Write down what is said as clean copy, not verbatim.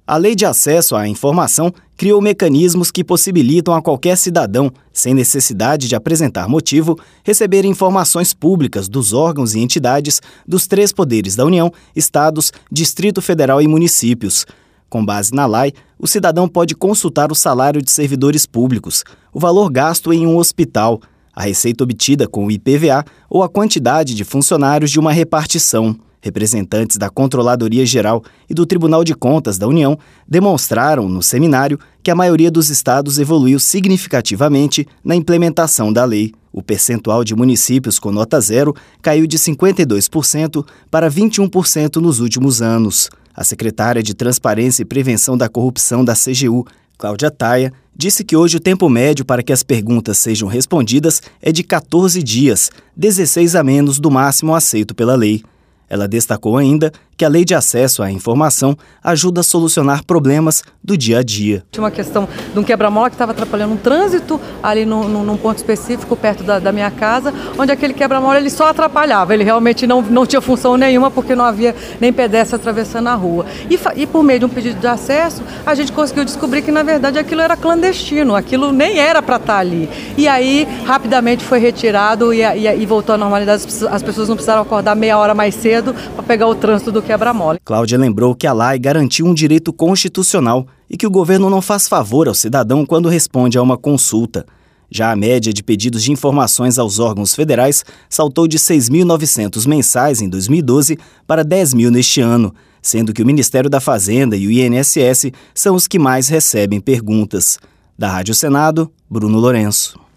A Lei de Acesso à Informação criou mecanismos que possibilitam a qualquer cidadão, sem necessidade de apresentar motivo, receber informações públicas dos órgãos e entidades dos 3 poderes da União, estados, Distrito Federal e municípios. Com base na lei, o cidadão pode consultar o salário de servidores públicos, o valor gasto em um hospital, a receita obtida com o IPVA ou a quantidade de funcionários de uma repartição. Representantes da Controladoria Geral e do Tribunal de Contas da União demonstraram no seminário que a maioria dos estados evoluiu significativamente na implementação da lei. O percentual de municípios com nota 0 caiu de 52% para 21% nos últimos anos. A secretária de Transparência e Prevenção da Corrupção da CGU, Cláudia Taia, disse que hoje o tempo médio para que as perguntas sejam respondidas é de 14 dias, 16 a menos do máximo aceito pela lei. Ela destacou ainda que a Lei de Acesso à Informação ajuda a solucionar problemas do dia a dia. Tinha uma questão de um quebra-mola que estava atrapalhando um trânsito ali num ponto específico perto da minha casa, onde aquele quebra-mola ele só atrapalhava, ele realmente não tinha função nenhuma porque não havia nem pedestre atravessando a rua. E por meio de um pedido de acesso, a gente conseguiu descobrir que na verdade aquilo era clandestino, aquilo nem era para estar ali. E aí rapidamente foi retirado e voltou à normalidade, as pessoas não precisaram acordar meia hora mais cedo para pegar o trânsito do quebra-mola. Cláudia lembrou que a lei garantiu um direito constitucional e que o governo não faz favor ao cidadão quando responde a uma consulta. Já a média de pedidos de informações aos órgãos federais saltou de 6.900 mensais em 2012 para 10.000 neste ano, sendo que o Ministério da Fazenda e o INSS são os que mais recebem perguntas. Da Rádio Senado, Bruno Lourenço.